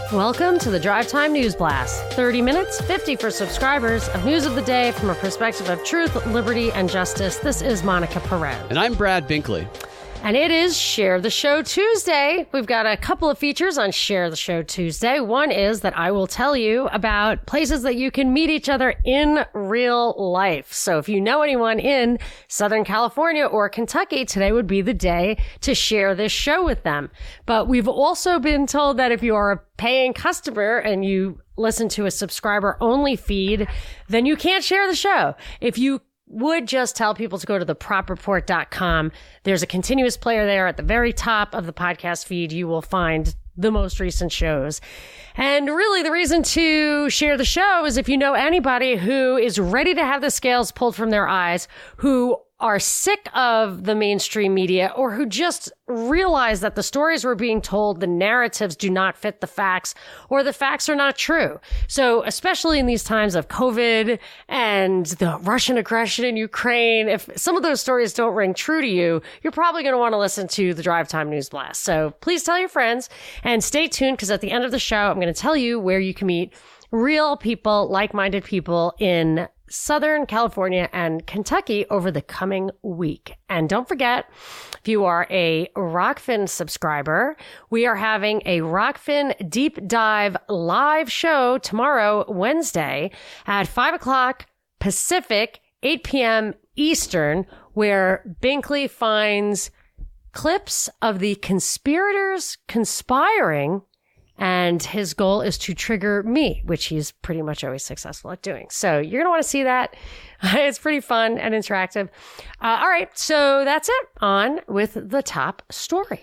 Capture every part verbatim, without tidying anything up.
Welcome to the Drive Time News Blast. thirty minutes, fifty for subscribers, of news of the day from a perspective of truth, liberty, and justice. This is Monica Perez. And I'm Brad Binkley. And it is Share the Show Tuesday. We've got a couple of features on Share the Show Tuesday. One is that I will tell you about places that you can meet each other in real life. So if you know anyone in Southern California or Kentucky, today would be the day to share this show with them. But we've also been told that if you are a paying customer and you listen to a subscriber only feed, then you can't share the show. If you would just tell people to go to the prop report dot com. There's a continuous player there at the very top of the podcast feed. You will find the most recent shows. And really the reason to share the show is if you know anybody who is ready to have the scales pulled from their eyes, who are sick of the mainstream media, or who just realize that the stories we're being told, the narratives do not fit the facts, or the facts are not true. So especially in these times of COVID and the Russian aggression in Ukraine, if some of those stories don't ring true to you, you're probably going to want to listen to the Drive Time News Blast. So please tell your friends and stay tuned, because at the end of the show, I'm going to tell you where you can meet real people, like-minded people in Southern California and Kentucky over the coming week. And don't forget, if you are a Rockfin subscriber, we are having a Rockfin Deep Dive live show tomorrow, Wednesday, at five o'clock Pacific, eight p.m. Eastern, where Binkley finds clips of the conspirators conspiring, and his goal is to trigger me, which he's pretty much always successful at doing. So you're going to want to see that. It's pretty fun and interactive. Uh, all right. So that's it. On with the top story.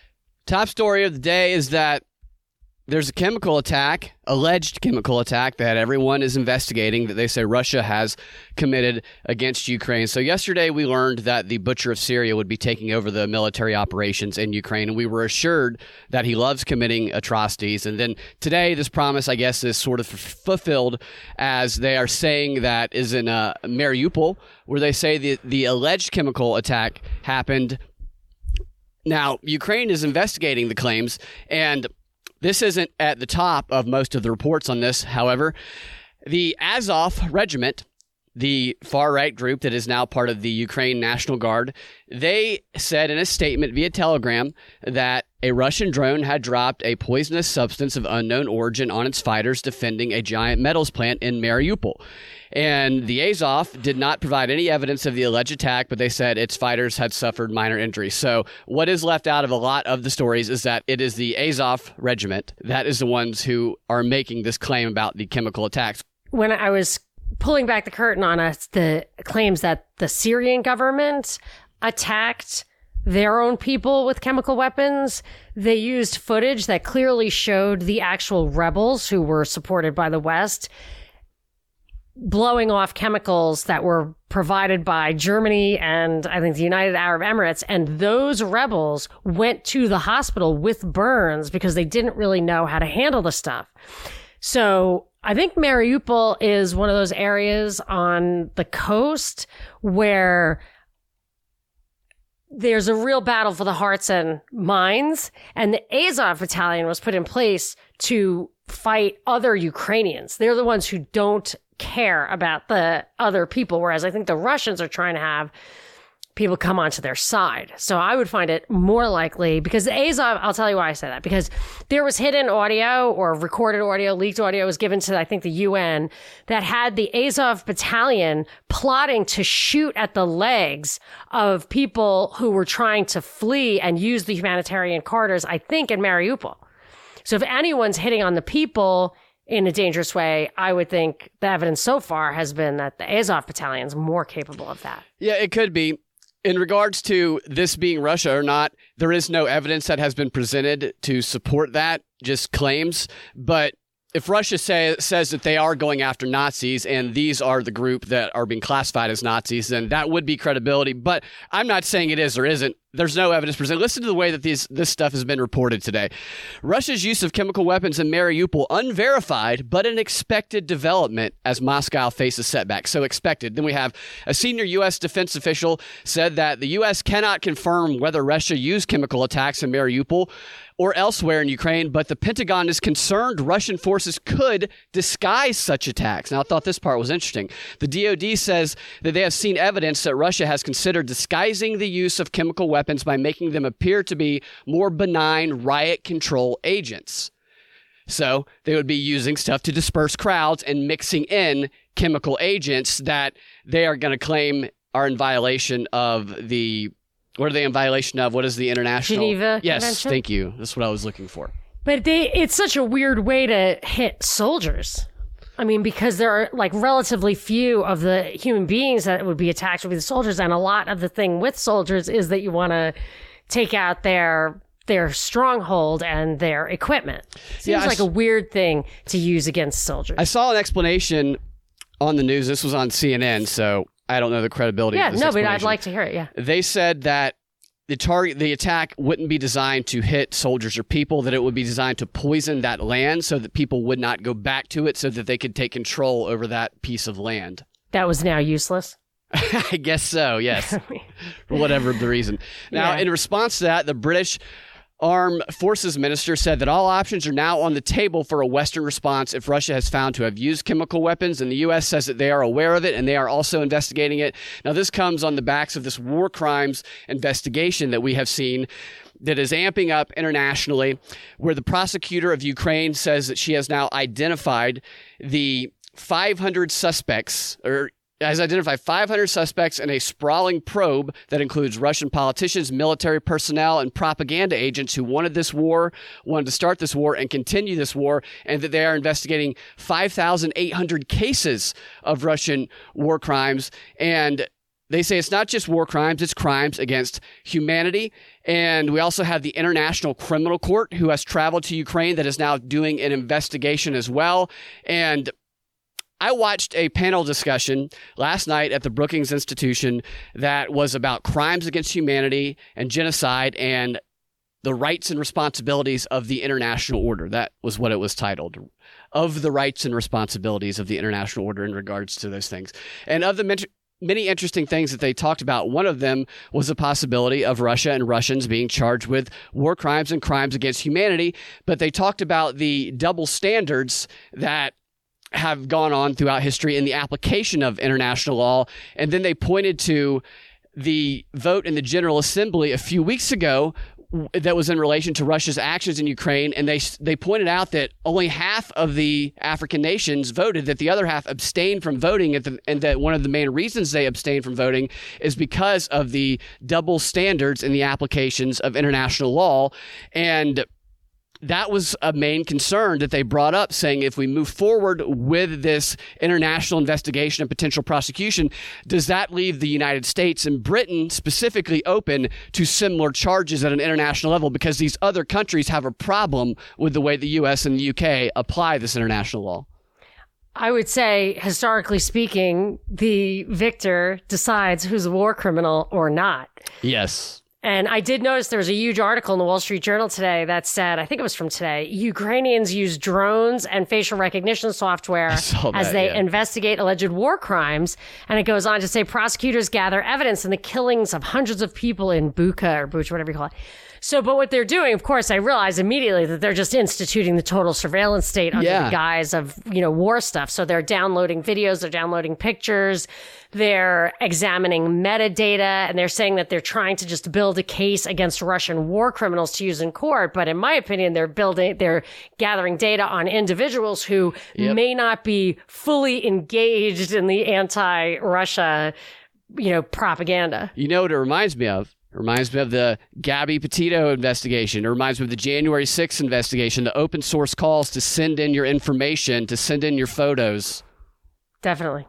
Top story of the day is that there's a chemical attack, alleged chemical attack, that everyone is investigating that they say Russia has committed against Ukraine. So yesterday we learned that the Butcher of Syria would be taking over the military operations in Ukraine, and we were assured that he loves committing atrocities. And then today this promise, I guess, is sort of fulfilled, as they are saying that is in uh, Mariupol, where they say the, the alleged chemical attack happened. Now, Ukraine is investigating the claims, and this isn't at the top of most of the reports on this. However, the Azov Regiment, the far-right group that is now part of the Ukraine National Guard, they said in a statement via Telegram that a Russian drone had dropped a poisonous substance of unknown origin on its fighters defending a giant metals plant in Mariupol. And the Azov did not provide any evidence of the alleged attack, but they said its fighters had suffered minor injuries. So what is left out of a lot of the stories is that it is the Azov Regiment that is the ones who are making this claim about the chemical attacks. When I was pulling back the curtain on us, the claims that the Syrian government attacked their own people with chemical weapons, they used footage that clearly showed the actual rebels who were supported by the West blowing off chemicals that were provided by Germany and I think the United Arab Emirates. And those rebels went to the hospital with burns because they didn't really know how to handle the stuff. So I think Mariupol is one of those areas on the coast where there's a real battle for the hearts and minds. And the Azov Battalion was put in place to fight other Ukrainians. They're the ones who don't care about the other people, whereas I think the Russians are trying to have people come onto their side. So I would find it more likely, because the Azov, I'll tell you why I say that, because there was hidden audio or recorded audio, leaked audio was given to, I think, the U N that had the Azov Battalion plotting to shoot at the legs of people who were trying to flee and use the humanitarian corridors, I think, in Mariupol. So if anyone's hitting on the people in a dangerous way, I would think the evidence so far has been that the Azov Battalion is more capable of that. Yeah, it could be. In regards to this being Russia or not, there is no evidence that has been presented to support that, just claims. But if Russia say, says that they are going after Nazis and these are the group that are being classified as Nazis, then that would be credibility. But I'm not saying it is or isn't. there's no evidence presented. Listen to the way that these this stuff has been reported today. Russia's use of chemical weapons in Mariupol, unverified, but an expected development as Moscow faces setbacks. So expected. Then we have a senior U S defense official said that the U S cannot confirm whether Russia used chemical attacks in Mariupol or elsewhere in Ukraine, but the Pentagon is concerned Russian forces could disguise such attacks. Now, I thought this part was interesting. The D O D says that they have seen evidence that Russia has considered disguising the use of chemical weapons by making them appear to be more benign riot control agents. So they would be using stuff to disperse crowds and mixing in chemical agents that they are going to claim are in violation of the... What are they in violation of? What is the international? Geneva Yes, Convention? Thank you. That's what I was looking for. But they, it's such a weird way to hit soldiers. I mean, because there are like relatively few of the human beings that would be attacked would be the soldiers. And a lot of the thing with soldiers is that you want to take out their their stronghold and their equipment. Seems Yeah, I like s- a weird thing to use against soldiers. I saw an explanation on the news. This was on C N N, so I don't know the credibility yeah, of this no, but I'd explanation. like to hear it. Yeah. They said that the target, the attack wouldn't be designed to hit soldiers or people, that it would be designed to poison that land so that people would not go back to it so that they could take control over that piece of land. That was now useless. I guess so, yes, for whatever the reason. Now, Yeah. in response to that, the British Armed Forces Minister said that all options are now on the table for a Western response if Russia has found to have used chemical weapons, and the U S says that they are aware of it and they are also investigating it. Now, this comes on the backs of this war crimes investigation that we have seen that is amping up internationally, where the prosecutor of Ukraine says that she has now identified the five hundred suspects, or has identified five hundred suspects in a sprawling probe that includes Russian politicians, military personnel, and propaganda agents who wanted this war, wanted to start this war and continue this war, and that they are investigating five thousand eight hundred cases of Russian war crimes. And they say it's not just war crimes, it's crimes against humanity. And we also have the International Criminal Court, who has traveled to Ukraine, that is now doing an investigation as well. And I watched a panel discussion last night at the Brookings Institution that was about crimes against humanity and genocide and the rights and responsibilities of the international order. That was what it was titled, of the rights and responsibilities of the international order in regards to those things. And of the men- many interesting things that they talked about, one of them was the possibility of Russia and Russians being charged with war crimes and crimes against humanity. But they talked about the double standards that have gone on throughout history in the application of international law. And then they pointed to the vote in the General Assembly a few weeks ago that was in relation to Russia's actions in Ukraine. And they they pointed out that only half of the African nations voted, that the other half abstained from voting, at the, and that one of the main reasons they abstained from voting is because of the double standards in the applications of international law. And that was a main concern that they brought up, saying if we move forward with this international investigation and potential prosecution, does that leave the United States and Britain specifically open to similar charges at an international level? Because these other countries have a problem with the way the U S and the U K apply this international law. I would say, historically speaking, the victor decides who's a war criminal or not. Yes. And I did notice there was a huge article in the Wall Street Journal today that said, I think it was from today, Ukrainians use drones and facial recognition software saw that, as they yeah. investigate alleged war crimes. And it goes on to say prosecutors gather evidence in the killings of hundreds of people in Bucha or Bucha, whatever you call it. So, but what they're doing, of course, I realize immediately that they're just instituting the total surveillance state under Yeah. the guise of, you know, war stuff. So they're downloading videos, they're downloading pictures, they're examining metadata, and they're saying that they're trying to just build a case against Russian war criminals to use in court. But in my opinion, they're building, they're gathering data on individuals who Yep. may not be fully engaged in the anti-Russia, you know, propaganda. You know what it reminds me of? It reminds me of the Gabby Petito investigation. It reminds me of the January sixth investigation, the open source calls to send in your information, to send in your photos. Definitely.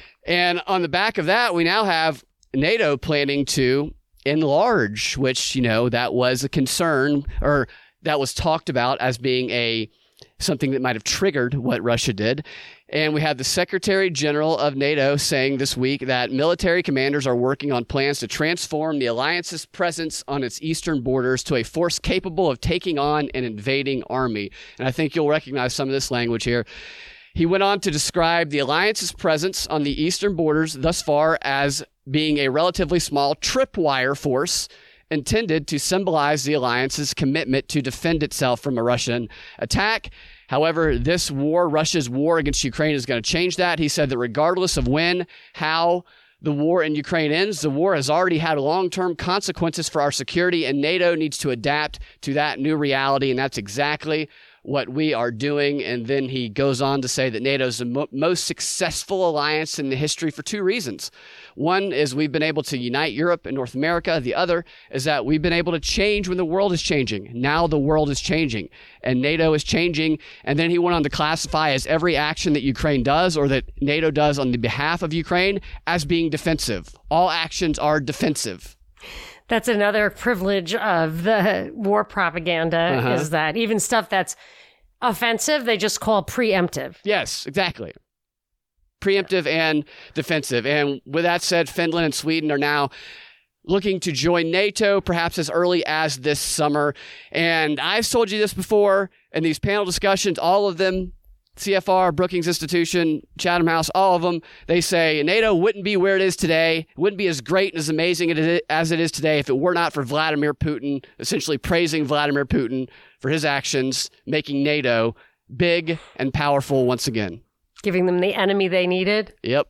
And on the back of that, we now have NATO planning to enlarge, which, you know, that was a concern, or that was talked about as being a something that might have triggered what Russia did. And we had the Secretary General of NATO saying this week that military commanders are working on plans to transform the alliance's presence on its eastern borders to a force capable of taking on an invading army. And I think you'll recognize some of this language here. He went on to describe the alliance's presence on the eastern borders thus far as being a relatively small tripwire force intended to symbolize the alliance's commitment to defend itself from a Russian attack. However, this war, Russia's war against Ukraine, is going to change that. He said that regardless of when, how the war in Ukraine ends, the war has already had long-term consequences for our security, and NATO needs to adapt to that new reality, and that's exactly what we are doing. And then he goes on to say that NATO is the mo- most successful alliance in the history for two reasons. One is we've been able to unite Europe and North America. The other is that we've been able to change when the world is changing. Now the world is changing and NATO is changing. And then he went on to classify as every action that Ukraine does or that NATO does on the behalf of Ukraine as being defensive. All actions are defensive. That's another privilege of the war propaganda uh-huh. is that even stuff that's offensive, they just call preemptive. Yes, exactly. Preemptive and defensive. And with that said, Finland and Sweden are now looking to join NATO, perhaps as early as this summer. And I've told you this before in these panel discussions, all of them, C F R, Brookings Institution, Chatham House, all of them, they say NATO wouldn't be where it is today, wouldn't be as great and as amazing as it is today if it were not for Vladimir Putin, essentially praising Vladimir Putin for his actions, making NATO big and powerful once again. Giving them the enemy they needed. Yep.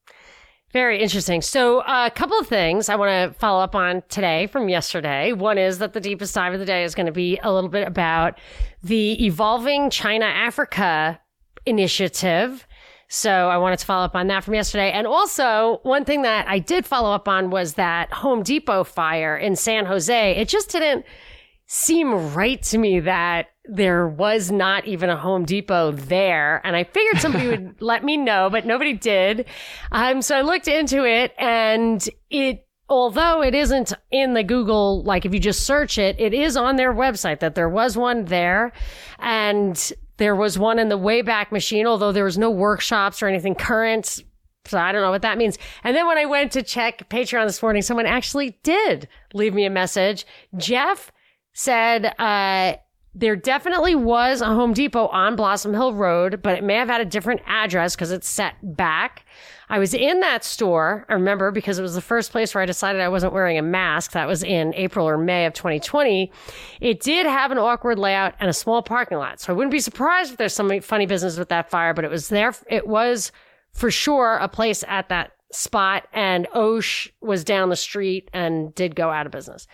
Very interesting. So uh, a couple of things I want to follow up on today from yesterday. One is that the deepest dive of the day is going to be a little bit about the evolving China-Africa initiative. So I wanted to follow up on that from yesterday. And also, one thing that I did follow up on was that Home Depot fire in San Jose. It just didn't seem right to me that there was not even a Home Depot there. And I figured somebody would let me know, but nobody did. Um, so I looked into it, and it, although it isn't in the Google, like if you just search it, it is on their website that there was one there. And there was one in the Wayback Machine, although there was no workshops or anything current. So I don't know what that means. And then when I went to check Patreon this morning, someone actually did leave me a message. Jeff said, uh, there definitely was a Home Depot on Blossom Hill Road, but it may have had a different address because it's set back. I was in that store, I remember, because it was the first place where I decided I wasn't wearing a mask. That was in April or May of twenty twenty. It did have an awkward layout and a small parking lot. So I wouldn't be surprised if there's some funny business with that fire, but it was there. It was for sure a place at that spot, and Osh was down the street and did go out of business.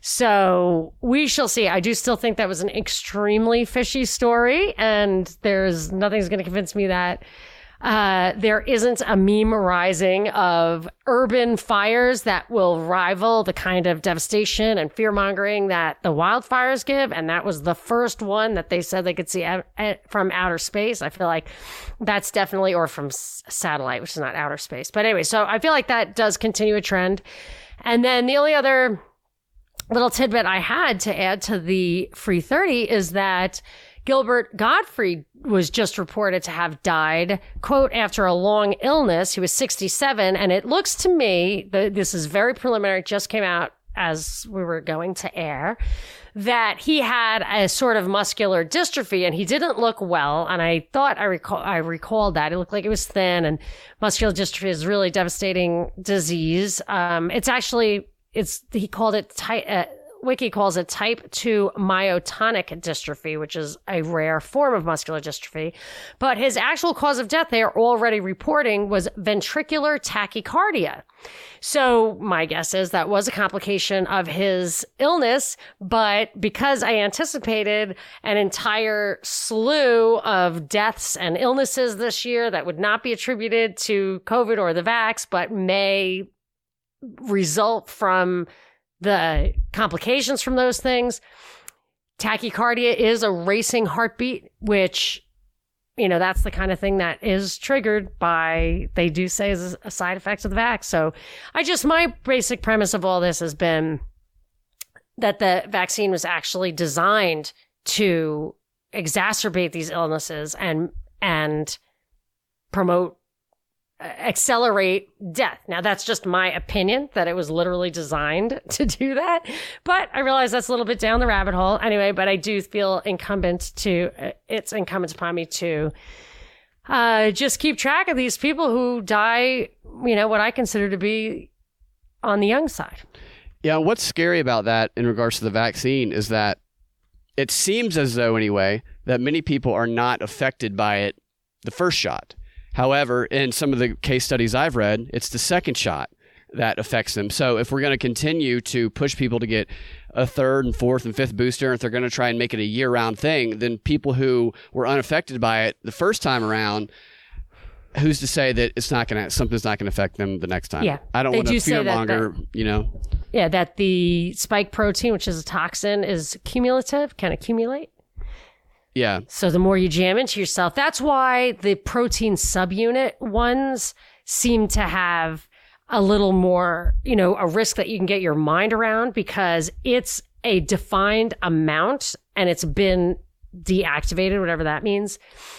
So we shall see. I do still think that was an extremely fishy story, and there's nothing's going to convince me that uh, there isn't a meme rising of urban fires that will rival the kind of devastation and fear mongering that the wildfires give. And that was the first one that they said they could see out, at, from outer space. I feel like that's definitely, or from s- satellite, which is not outer space. But anyway, so I feel like that does continue a trend. And then the only other little tidbit I had to add to the free thirty is that Gilbert Gottfried was just reported to have died, quote, after a long illness. He was sixty-seven. And it looks to me, this is very preliminary, just came out as we were going to air, that he had a sort of muscular dystrophy and he didn't look well. And I thought I recall, I recalled that. It looked like it was thin, and muscular dystrophy is a really devastating disease. Um, it's actually, it's, he called it type, uh, Wiki calls it type two myotonic dystrophy, which is a rare form of muscular dystrophy. But his actual cause of death, they are already reporting, was ventricular tachycardia. So my guess is that was a complication of his illness. But because I anticipated an entire slew of deaths and illnesses this year that would not be attributed to COVID or the vax, but may result from the complications from those things. Tachycardia is a racing heartbeat, which, you know, that's the kind of thing that is triggered by, they do say, is a side effect of the vax. So I just, my basic premise of all this has been that the vaccine was actually designed to exacerbate these illnesses and, and promote, uh, accelerate death. Now, that's just my opinion that it was literally designed to do that. But I realize that's a little bit down the rabbit hole anyway, but I do feel incumbent to, uh, it's incumbent upon me to uh, just keep track of these people who die, you know, what I consider to be on the young side. Yeah, what's scary about that in regards to the vaccine is that it seems as though, anyway, that many people are not affected by it the first shot. However, in some of the case studies I've read, it's the second shot that affects them. So if we're going to continue to push people to get a third and fourth and fifth booster, if they're going to try and make it a year-round thing, then people who were unaffected by it the first time around, who's to say that it's not going to something's not going to affect them the next time? Yeah, I don't want to fear-monger, you know. Yeah, that the spike protein, which is a toxin, is cumulative, can accumulate. Yeah. So the more you jam into yourself, that's why the protein subunit ones seem to have a little more, you know, a risk that you can get your mind around because it's a defined amount and it's been deactivated, whatever that means.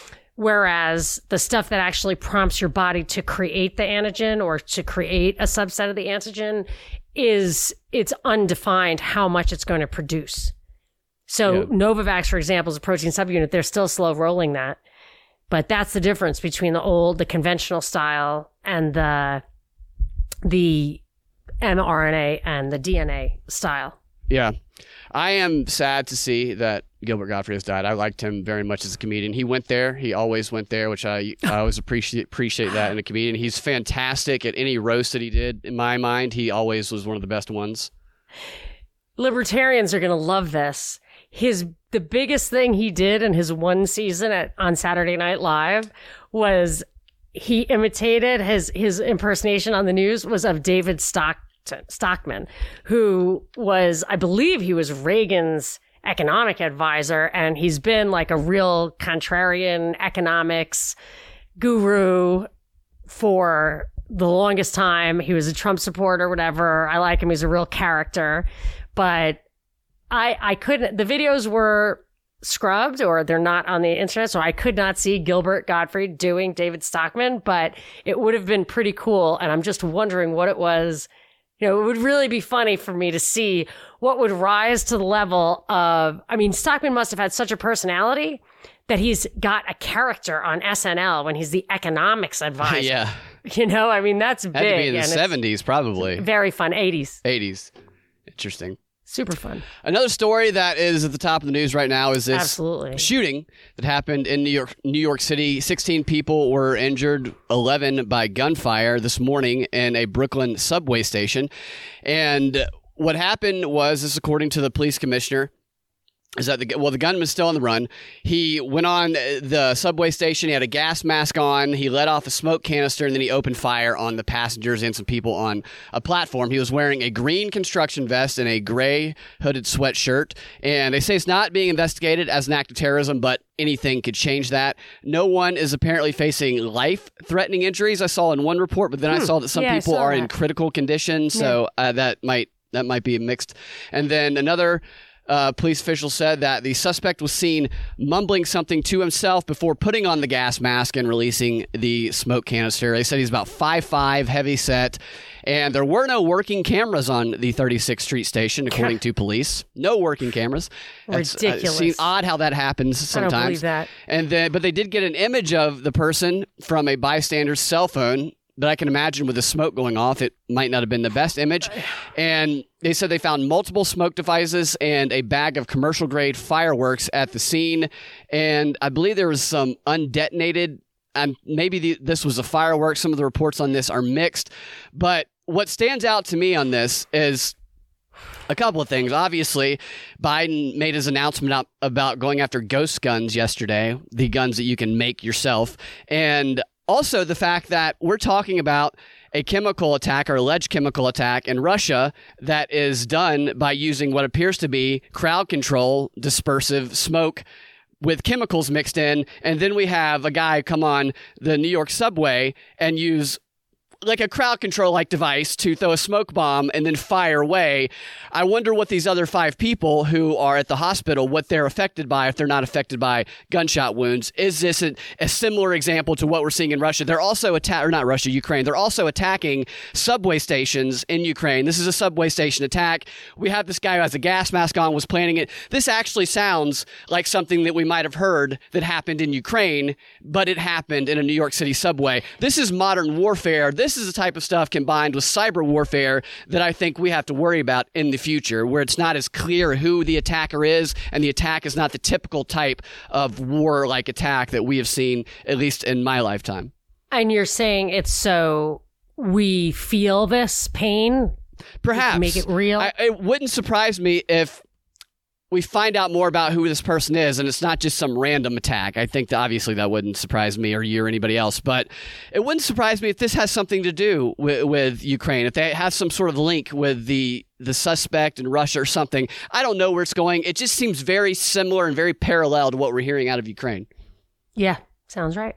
Whereas the stuff that actually prompts your body to create the antigen or to create a subset of the antigen is it's undefined how much it's going to produce. So yeah. Novavax, for example, is a protein subunit. They're still slow rolling that. But that's the difference between the old, the conventional style and the the mRNA and the D N A style. Yeah. I am sad to see that Gilbert Gottfried has died. I liked him very much as a comedian. He went there. He always went there, which I, I always appreciate appreciate that in a comedian. He's fantastic at any roast that he did. In my mind, he always was one of the best ones. Libertarians are going to love this. His the biggest thing he did in his one season at on Saturday Night Live was he imitated his his impersonation on the news was of David Stock. Stockman, who was, I believe he was Reagan's economic advisor, and he's been like a real contrarian economics guru for the longest time. He was a Trump supporter, whatever. I like him. He's a real character. But I, I couldn't, the videos were scrubbed or they're not on the internet, so I could not see Gilbert Gottfried doing David Stockman, but it would have been pretty cool. And I'm just wondering what it was. You know, it would really be funny for me to see what would rise to the level of, I mean, Stockman must have had such a personality that he's got a character on S N L when he's the economics advisor. Yeah. You know, I mean, that's big. Had to be in the seventies, probably. Very fun. eighties. eighties. Interesting. Super fun. Another story that is at the top of the news right now is this Absolutely. shooting that happened in New York, New York City. sixteen people were injured, eleven by gunfire this morning in a Brooklyn subway station. And what happened was, this according to the police commissioner, is that the well the gunman's still on the run. He went on the subway station. He had a gas mask on. He let off a smoke canister, and then he opened fire on the passengers and some people on a platform. He was wearing a green construction vest and a gray hooded sweatshirt. And they say it's not being investigated as an act of terrorism, but anything could change that. No one is apparently facing life-threatening injuries. I saw in one report, but then hmm. I saw that some yeah, people are that. in critical condition. So yeah. uh, that might that might be mixed. And then another. Uh, police officials said that the suspect was seen mumbling something to himself before putting on the gas mask and releasing the smoke canister. They said he's about five five, heavy set, and there were no working cameras on the thirty-sixth Street station, according to police. No working cameras. Ridiculous. It uh, seems odd how that happens sometimes. I don't believe that. And then, but they did get an image of the person from a bystander's cell phone. But I can imagine with the smoke going off, it might not have been the best image. And they said they found multiple smoke devices and a bag of commercial-grade fireworks at the scene. And I believe there was some undetonated, and maybe the, this was a firework. Some of the reports on this are mixed. But what stands out to me on this is a couple of things. Obviously, Biden made his announcement about going after ghost guns yesterday, the guns that you can make yourself. And also, the fact that we're talking about a chemical attack or alleged chemical attack in Russia that is done by using what appears to be crowd control, dispersive smoke with chemicals mixed in. And then we have a guy come on the New York subway and use like a crowd control like device to throw a smoke bomb and then fire away. I wonder what these other five people who are at the hospital, what they're affected by if they're not affected by gunshot wounds. Is this a, a similar example to what we're seeing in Russia? They're also attack or not Russia, Ukraine. They're also attacking subway stations in Ukraine. This is a subway station attack. We have this guy who has a gas mask on, was planning it. This actually sounds like something that we might have heard that happened in Ukraine, but it happened in a New York City subway. This is modern warfare. This is the type of stuff combined with cyber warfare that I think we have to worry about in the future, where it's not as clear who the attacker is, and the attack is not the typical type of war-like attack that we have seen, at least in my lifetime. And you're saying it's so we feel this pain? Perhaps. Make it real? I, it wouldn't surprise me if we find out more about who this person is, and it's not just some random attack. I think that obviously that wouldn't surprise me or you or anybody else, but it wouldn't surprise me if this has something to do with, with Ukraine, if they have some sort of link with the the suspect in Russia or something. I don't know where it's going. It just seems very similar and very parallel to what we're hearing out of Ukraine. Yeah, sounds right.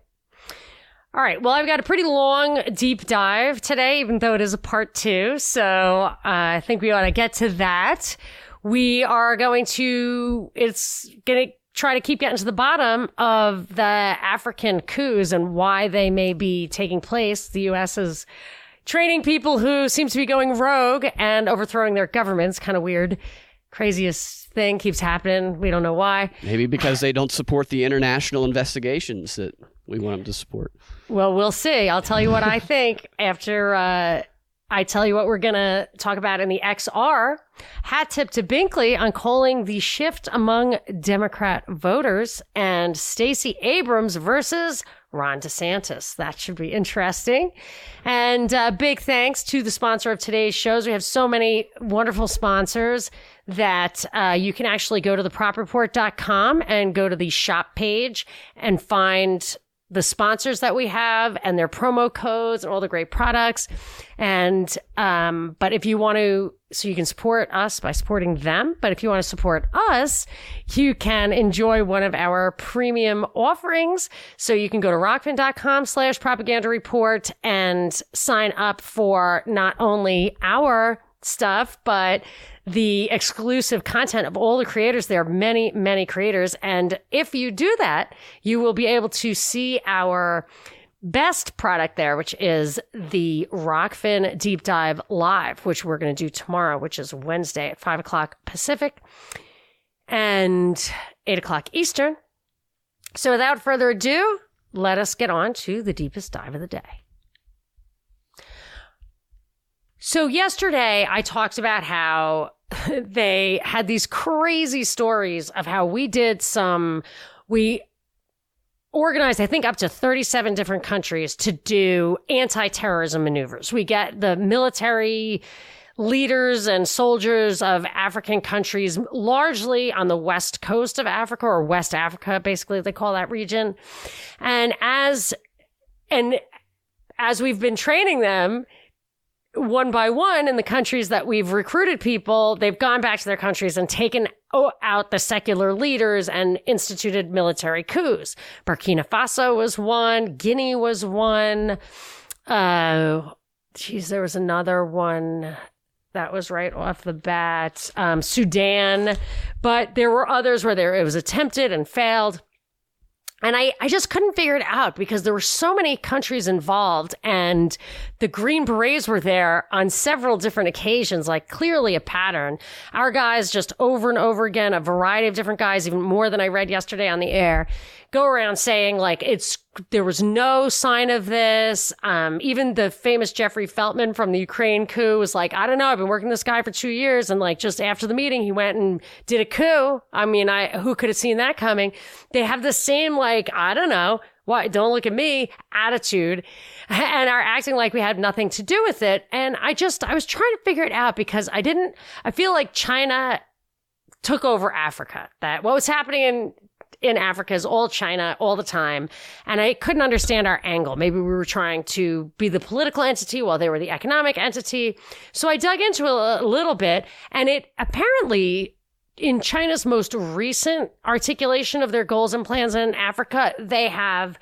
All right. Well, I've got a pretty long deep dive today, even though it is a part two. So uh, I think we ought to get to that. We are going to, it's going to try to keep getting to the bottom of the African coups and why they may be taking place. The U S is training people who seem to be going rogue and overthrowing their governments. Kind of weird. Craziest thing keeps happening. We don't know why. Maybe because they don't support the international investigations that we want them to support. Well, we'll see. I'll tell you what I think after uh, I tell you what we're going to talk about in the X R. Hat tip to Binkley on calling the shift among Democrat voters, and Stacey Abrams versus Ron DeSantis. That should be interesting. And uh, big thanks to the sponsor of today's shows. We have so many wonderful sponsors that uh, you can actually go to the prop report dot com and go to the shop page and find the sponsors that we have and their promo codes and all the great products. And, um, but if you want to, so you can support us by supporting them. But if you want to support us, you can enjoy one of our premium offerings. So you can go to rockfin dot com slash propaganda report and sign up for not only our stuff, but the exclusive content of all the creators. There are many, many creators. And if you do that, you will be able to see our best product there, which is the Rockfin Deep Dive Live, which we're going to do tomorrow, which is Wednesday at five o'clock Pacific and eight o'clock Eastern. So without further ado, let us get on to the deepest dive of the day. So yesterday, I talked about how they had these crazy stories of how we did some, we organized, I think, up to thirty-seven different countries to do anti-terrorism maneuvers. We get the military leaders and soldiers of African countries, largely on the west coast of Africa, or West Africa, basically they call that region. And as, and as we've been training them, one by one in the countries that we've recruited people, they've gone back to their countries and taken out the secular leaders and instituted military coups. Burkina Faso was one. Guinea was one. Uh, geez, there was another one that was right off the bat. Um, Sudan. But there were others where there, it was attempted and failed. And I, I just couldn't figure it out because there were so many countries involved, and the Green Berets were there on several different occasions, like clearly a pattern. Our guys just over and over again, a variety of different guys, even more than I read yesterday on the air, go around saying like it's, there was no sign of this. Um, even the famous Jeffrey Feltman from the Ukraine coup was like, I don't know, I've been working with this guy for two years. And like just after the meeting, he went and did a coup. I mean, I, who could have seen that coming? They have the same, like, I don't know, why, don't look at me attitude, and are acting like we had nothing to do with it. And I just, I was trying to figure it out because I didn't, I feel like China took over Africa. That what was happening in in Africa is all China all the time. And I couldn't understand our angle. Maybe we were trying to be the political entity while they were the economic entity. So I dug into it a little bit, and it apparently, in China's most recent articulation of their goals and plans in Africa, they have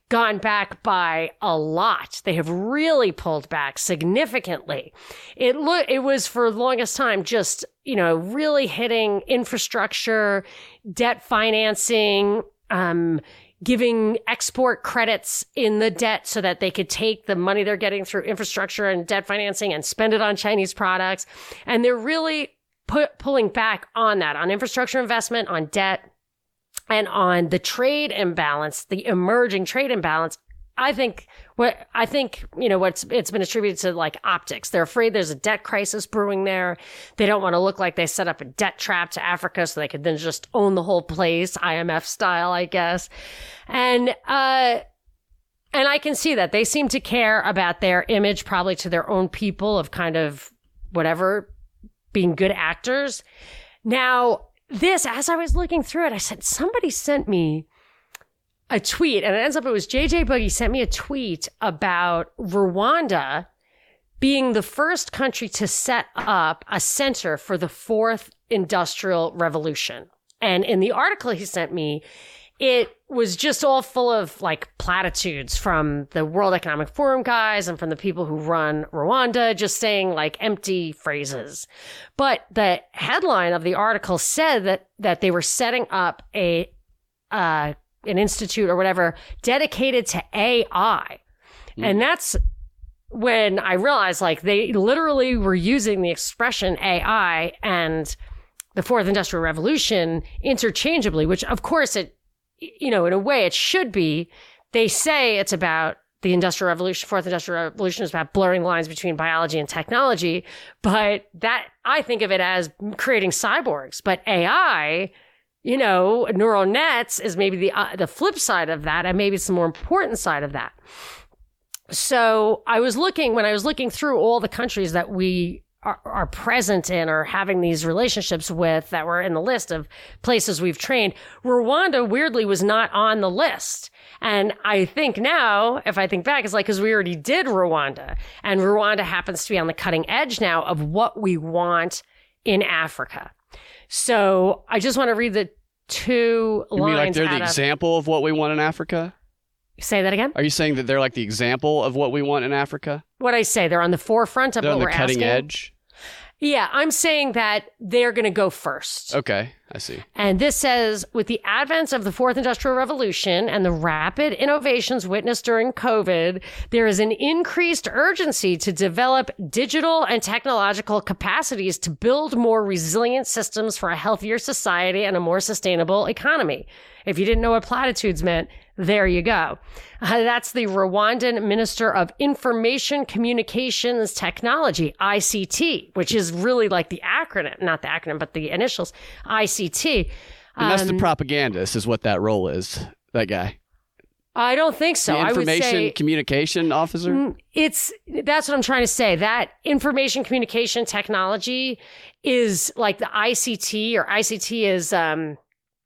gone back by a lot. They have really pulled back significantly. It lo- it was for the longest time just, you know, really hitting infrastructure, debt financing, um, giving export credits in the debt so that they could take the money they're getting through infrastructure and debt financing and spend it on Chinese products. And they're really put, pulling back on that, on infrastructure investment, on debt, and on the trade imbalance, the emerging trade imbalance. I think what I think, you know, what's it's been attributed to like optics. They're afraid there's a debt crisis brewing there. They don't want to look like they set up a debt trap to Africa so they could then just own the whole place, I M F style, I guess. And uh and I can see that they seem to care about their image, probably to their own people, of kind of whatever, being good actors. Now, this, as I was looking through it, I said, somebody sent me a tweet, and it ends up it was J J Boogie sent me a tweet about Rwanda being the first country to set up a center for the fourth industrial revolution. And in the article he sent me, it was just all full of like platitudes from the World Economic Forum guys and from the people who run Rwanda, just saying like empty phrases. But the headline of the article said that that they were setting up a uh, an institute or whatever dedicated to A I. Mm. And that's when I realized like they literally were using the expression A I and the fourth industrial revolution interchangeably, which of course it, you know, in a way it should be. They say it's about the industrial revolution, fourth industrial revolution is about blurring lines between biology and technology. But that, I think of it as creating cyborgs. But A I, you know, neural nets is maybe the, uh, the flip side of that. And maybe it's the more important side of that. So I was looking, when I was looking through all the countries that we are, are present in or having these relationships with that were in the list of places we've trained, Rwanda weirdly was not on the list. And I think now, if I think back, it's like, because we already did Rwanda, and Rwanda happens to be on the cutting edge now of what we want in Africa. So I just want to read the two you lines. mean like they're the of, example of what we want in Africa? Say that again? Are you saying that they're like the example of what we want in Africa? What I say, they're on the forefront of they're what on the we're cutting asking? edge? Yeah, I'm saying that they're going to go first. Okay, I see. And this says, with the advent of the fourth industrial revolution and the rapid innovations witnessed during COVID, there is an increased urgency to develop digital and technological capacities to build more resilient systems for a healthier society and a more sustainable economy. If you didn't know what platitudes meant, there you go. Uh, that's the Rwandan Minister of Information Communications Technology, I C T, which is really like the acronym, not the acronym, but the initials, I C T. And that's Um, the propagandist is what that role is, that guy. I don't think so. The I would information say communication officer? mm, it's, that's what I'm trying to say. That information communication technology is like the I C T, or I C T is, um,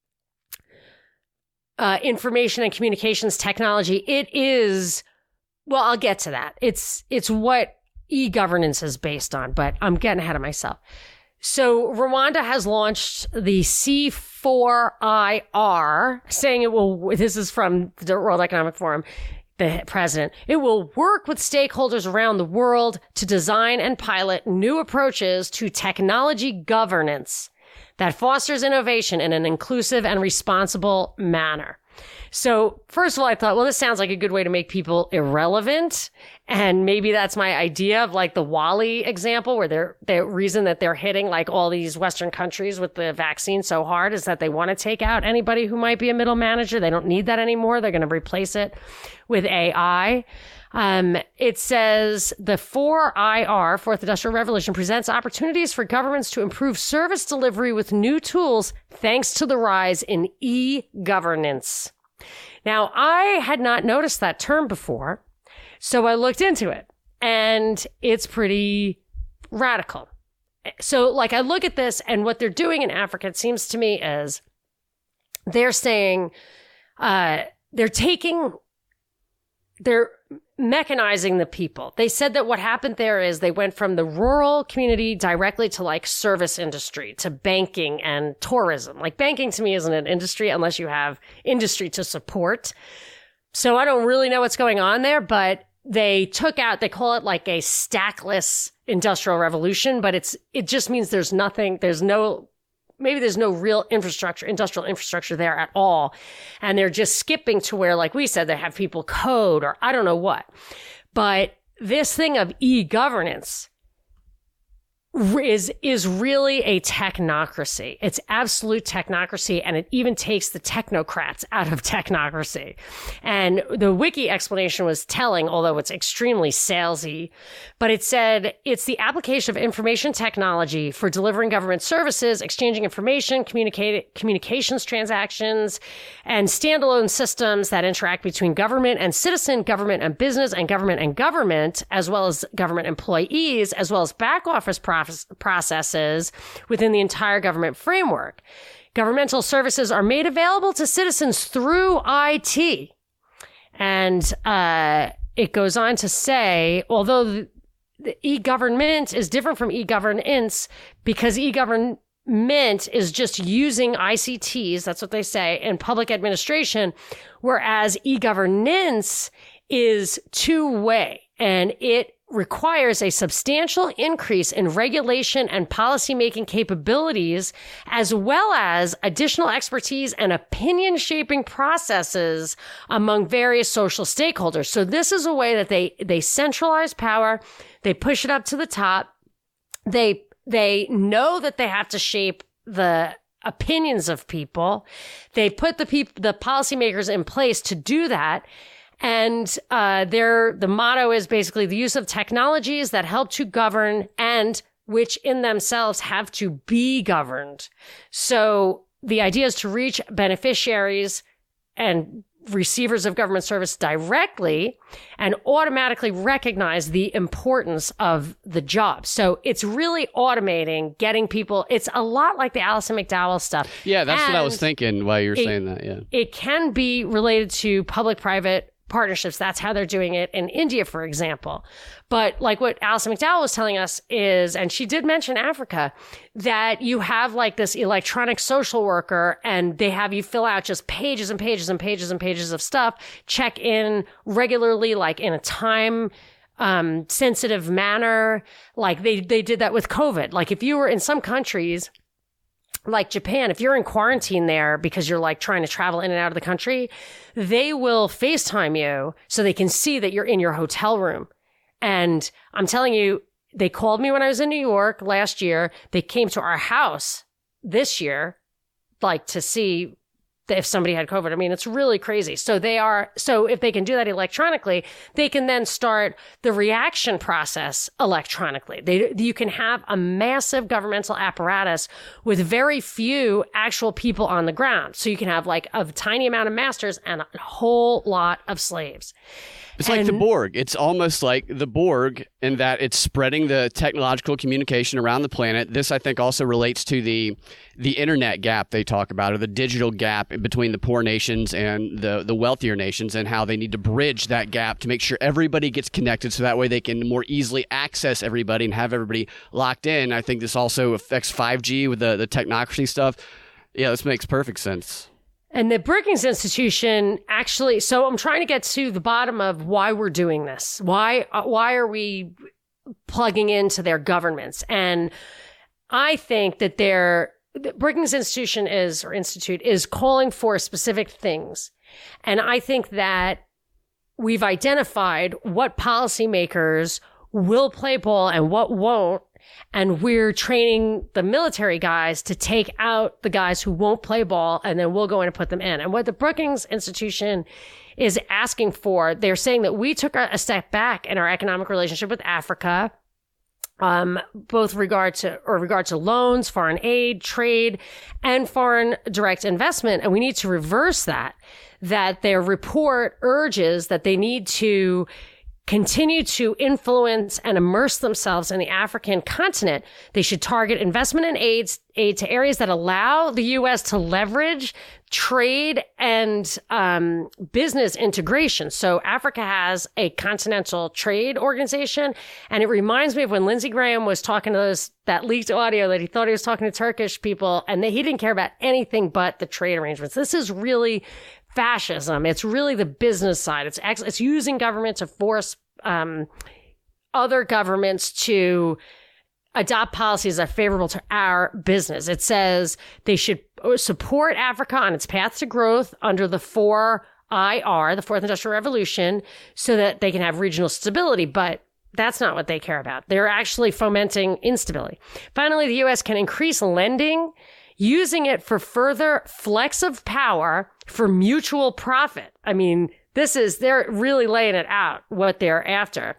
Uh, information and communications technology. It is, well, I'll get to that. It's, it's what e-governance is based on, but I'm getting ahead of myself. So Rwanda has launched the C four I R, saying it will, this is from the World Economic Forum, the president, it will work with stakeholders around the world to design and pilot new approaches to technology governance that fosters innovation in an inclusive and responsible manner. So first of all, I thought, well, this sounds like a good way to make people irrelevant. And maybe that's my idea of like the Wally example, where they're, the reason that they're hitting like all these Western countries with the vaccine so hard is that they want to take out anybody who might be a middle manager. They don't need that anymore. They're going to replace it with A I. Um, it says the four I R, Fourth Industrial Revolution, presents opportunities for governments to improve service delivery with new tools thanks to the rise in e-governance. Now, I had not noticed that term before, so I looked into it, and it's pretty radical. So, like, I look at this, and what they're doing in Africa, it seems to me, is they're saying, uh, they're taking, they're mechanizing the people. They said that what happened there is they went from the rural community directly to like service industry, to banking and tourism. Like banking to me isn't an industry unless you have industry to support. So I don't really know what's going on there, but they took out, they call it like a stackless industrial revolution, but it's, it just means there's nothing, there's no, maybe there's no real infrastructure, industrial infrastructure there at all. And they're just skipping to where, like we said, they have people code or I don't know what. But this thing of e-governance is is really a technocracy. It's absolute technocracy, and it even takes the technocrats out of technocracy. And the wiki explanation was telling, although it's extremely salesy, but it said it's the application of information technology for delivering government services, exchanging information, communicate, communications transactions, and standalone systems that interact between government and citizen, government and business, and government and government, as well as government employees, as well as back office processes processes within the entire government framework. Governmental services are made available to citizens through I T. And uh, it goes on to say, although the, the e-government is different from e-governance because e-government is just using I C Ts, that's what they say, in public administration, whereas e-governance is two-way, and it requires a substantial increase in regulation and policymaking capabilities, as well as additional expertise and opinion shaping processes among various social stakeholders. So this is a way that they, they centralize power. They push it up to the top. They, they know that they have to shape the opinions of people. They put the people, the policymakers in place to do that. And uh, their the motto is basically the use of technologies that help to govern and which in themselves have to be governed. So the idea is to reach beneficiaries and receivers of government service directly and automatically recognize the importance of the job. So it's really automating, getting people. It's a lot like the Alison McDowell stuff. Yeah, that's and what I was thinking while you were it, saying that. Yeah, it can be related to public-private partnerships. That's how they're doing it in India, for example. But like what Alison McDowell was telling us is, and she did mention Africa, that you have like this electronic social worker and they have you fill out just pages and pages and pages and pages of stuff, check in regularly, like in a time um, sensitive manner. Like they, they did that with COVID. Like if you were in some countries, like Japan, if you're in quarantine there because you're like trying to travel in and out of the country, they will FaceTime you so they can see that you're in your hotel room. And I'm telling you, they called me when I was in New York last year. They came to our house this year, like to see if somebody had COVID. I mean, it's really crazy. So they are, so if they can do that electronically, they can then start the reaction process electronically. They, you can have a massive governmental apparatus with very few actual people on the ground. So you can have like a tiny amount of masters and a whole lot of slaves. It's like and, the Borg. It's almost like the Borg in that it's spreading the technological communication around the planet. This, I think, also relates to the the internet gap they talk about, or the digital gap between the poor nations and the, the wealthier nations, and how they need to bridge that gap to make sure everybody gets connected so that way they can more easily access everybody and have everybody locked in. I think this also affects five G with the, the technocracy stuff. Yeah, this makes perfect sense. And the Brookings Institution actually, so I'm trying to get to the bottom of why we're doing this. Why, uh, why are we plugging into their governments? And I think that their, the Brookings Institution is, or Institute is calling for specific things. And I think that we've identified what policymakers will play ball and what won't. And we're training the military guys to take out the guys who won't play ball, and then we'll go in and put them in. And what the Brookings Institution is asking for, they're saying that we took a step back in our economic relationship with Africa, um, both regard to, or regard to loans, foreign aid, trade, and foreign direct investment. And we need to reverse that, that their report urges that they need to continue to influence and immerse themselves in the African continent. They should target investment and aid, aid to areas that allow the U S to leverage trade and um, business integration. So Africa has a continental trade organization. And it reminds me of when Lindsey Graham was talking to those, that leaked audio that he thought he was talking to Turkish people, and they, he didn't care about anything but the trade arrangements. This is really fascism. It's really the business side. It's ex- it's using government to force um, other governments to adopt policies that are favorable to our business. It says they should support Africa on its path to growth under the four I R, the Fourth Industrial Revolution, so that they can have regional stability. But that's not what they care about. They're actually fomenting instability. Finally, the U S can increase lending, using it for further flex of power for mutual profit. I mean, this is, they're really laying it out what they're after.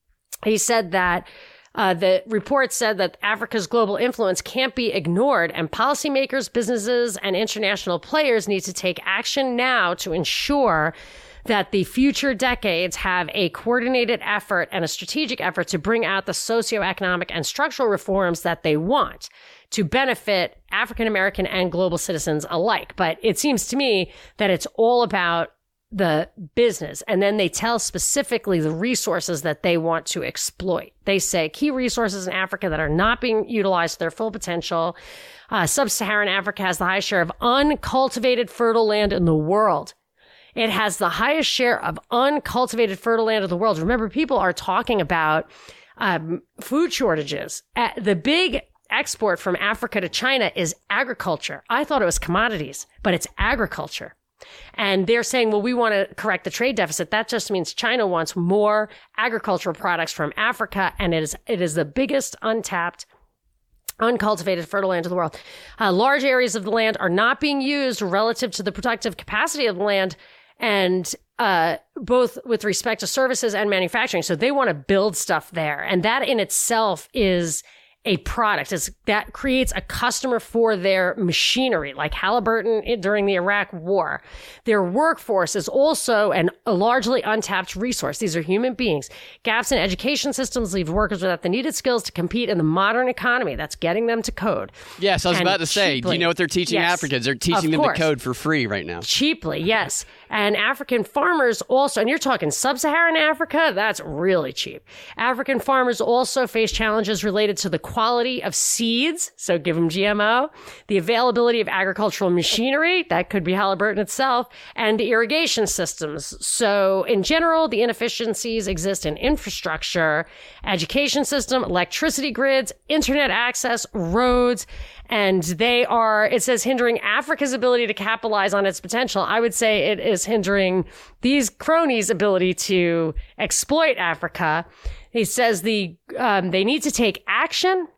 He said that Uh, the report said that Africa's global influence can't be ignored, and policymakers, businesses, and international players need to take action now to ensure that the future decades have a coordinated effort and a strategic effort to bring out the socioeconomic and structural reforms that they want to benefit African American and global citizens alike. But it seems to me that it's all about the business. And then they tell specifically the resources that they want to exploit. They say key resources in Africa that are not being utilized to their full potential. Uh, Sub-Saharan Africa has the highest share of uncultivated fertile land in the world. It has the highest share of uncultivated fertile land in the world. Remember, people are talking about um, food shortages. Uh, the big export from Africa to China is agriculture. I thought it was commodities, but it's agriculture. And they're saying, well, we want to correct the trade deficit. That just means China wants more agricultural products from Africa. And it is, it is the biggest untapped, uncultivated fertile land of the world. Uh, large areas of the land are not being used relative to the productive capacity of the land, and uh, both with respect to services and manufacturing. So they want to build stuff there. And that in itself is a product. It's, that creates a customer for their machinery, like Halliburton during the Iraq War. Their workforce is also an, a largely untapped resource. These are human beings. Gaps in education systems leave workers without the needed skills to compete in the modern economy. That's getting them to code. Yes, I was and about to say, cheaply. Do you know what they're teaching Yes, Africans? They're teaching them course. to code for free right now. Cheaply, yes. And African farmers also, and you're talking sub-Saharan Africa, that's really cheap. African farmers also face challenges related to the quality of seeds, so give them G M O, the availability of agricultural machinery, that could be Halliburton itself, and irrigation systems. So in general, the inefficiencies exist in infrastructure, education system, electricity grids, internet access, roads, and they are, it says, hindering Africa's ability to capitalize on its potential. I would say it is hindering these cronies' ability to exploit Africa. He says the um, they need to take action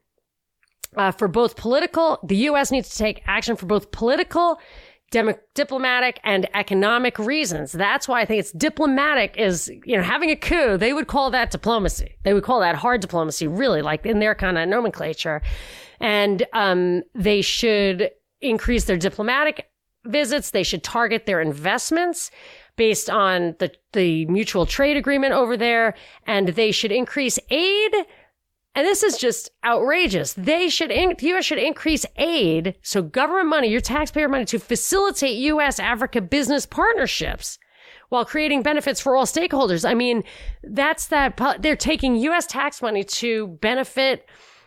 uh, for both political, the U S needs to take action for both political, dem- diplomatic, and economic reasons. That's why I think it's diplomatic is, you know, having a coup, they would call that diplomacy. They would call that hard diplomacy, really, like in their kind of nomenclature. And um, they should increase their diplomatic visits. They should target their investments based on the, the mutual trade agreement over there. And they should increase aid. And this is just outrageous. They should, in, the U S should increase aid, so government money, your taxpayer money, to facilitate U S Africa business partnerships while creating benefits for all stakeholders. I mean, that's that, they're taking U S tax money to benefit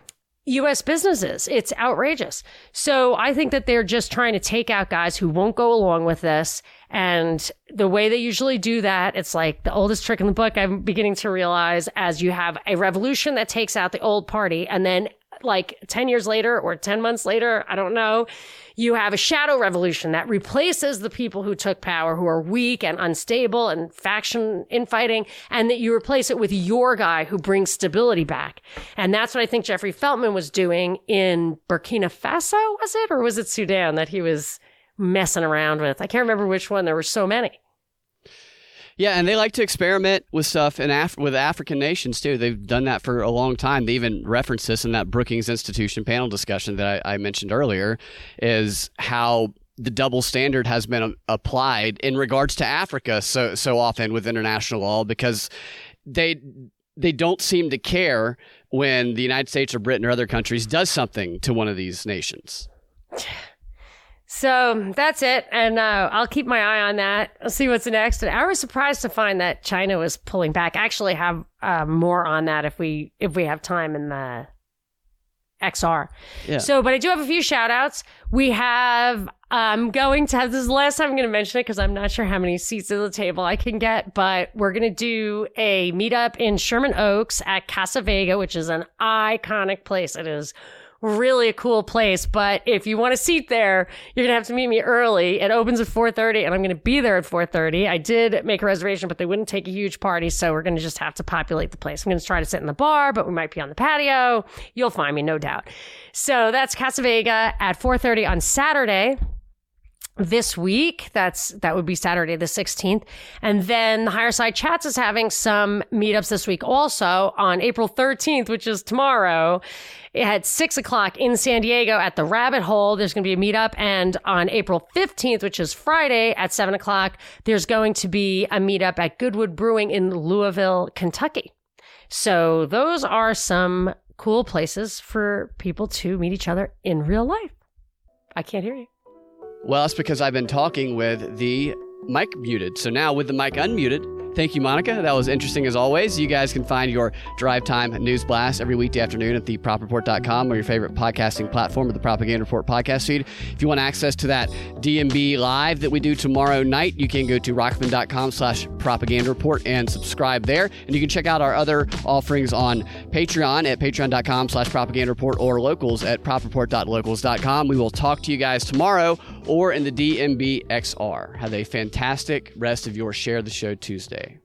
U S businesses. It's outrageous. So I think that they're just trying to take out guys who won't go along with this. And the way they usually do that, it's like the oldest trick in the book, I'm beginning to realize, as you have a revolution that takes out the old party, and then like ten years later or ten months later, I don't know, you have a shadow revolution that replaces the people who took power, who are weak and unstable and faction infighting, and that you replace it with your guy who brings stability back. And that's what I think Jeffrey Feltman was doing in Burkina Faso, was it? Or was it Sudan that he was messing around with? I can't remember which one. There were so many. Yeah, and they like to experiment with stuff in Af- with African nations, too. They've done that for a long time. They even referenced this in that Brookings Institution panel discussion that I, I mentioned earlier, is how the double standard has been a- applied in regards to Africa so so often with international law, because they they don't seem to care when the United States or Britain or other countries does something to one of these nations. So that's it. And uh, I'll keep my eye on that. I'll see what's next. And I was surprised to find that China was pulling back. I actually have uh, more on that if we if we have time in the X R. Yeah. So, but I do have a few shout outs. We have, I'm going to have, this is the last time I'm going to mention it because I'm not sure how many seats at the table I can get, but we're going to do a meetup in Sherman Oaks at Casa Vega, which is an iconic place. It is really a cool place, but if you want a seat there, you're gonna have to meet me early. It opens at four thirty, and I'm gonna be there at four thirty. I did make a reservation, but they wouldn't take a huge party, so we're gonna just have to populate the place. I'm gonna try to sit in the bar, but we might be on the patio. You'll find me, no doubt. So that's Casa Vega at four thirty on Saturday. This week, that's that would be Saturday the sixteenth. And then the Higher Side Chats is having some meetups this week also on April thirteenth, which is tomorrow. At six o'clock in San Diego at the Rabbit Hole, there's going to be a meetup. And on April fifteenth, which is Friday at seven o'clock, there's going to be a meetup at Goodwood Brewing in Louisville, Kentucky. So those are some cool places for people to meet each other in real life. I can't hear you. Well, that's because I've been talking with the mic muted. So now with the mic unmuted, thank you, Monica. That was interesting as always. You guys can find your Drive Time News Blast every weekday afternoon at the prop report dot com or your favorite podcasting platform or the Propaganda Report podcast feed. If you want access to that D M B Live that we do tomorrow night, you can go to rockman dot com slash propaganda report and subscribe there. And you can check out our other offerings on Patreon at patreon dot com slash propaganda report or locals at prop report dot locals dot com. We will talk to you guys tomorrow or in the D M B X R. Have a fantastic rest of your Share the Show Tuesday.